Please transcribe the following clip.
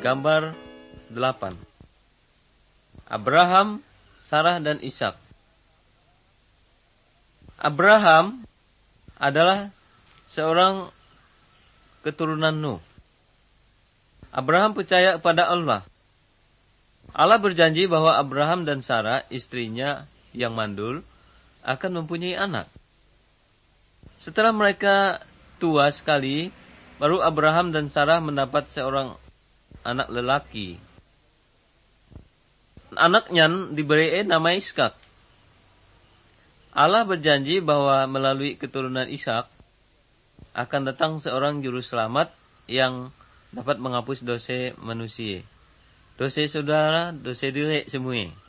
Gambar 8. Abraham, Sarah dan Ishak. Abraham adalah seorang keturunan Nuh. Abraham percaya kepada Allah. Allah berjanji bahwa Abraham dan Sarah, istrinya yang mandul, akan mempunyai anak. Setelah mereka tua sekali, baru Abraham dan Sarah mendapat seorang anak lelaki. Anaknya diberi nama Ishak. Allah berjanji bahwa melalui keturunan Ishak akan datang seorang juru selamat yang dapat menghapus dosa manusia. Dosa saudara, dosa diri semua.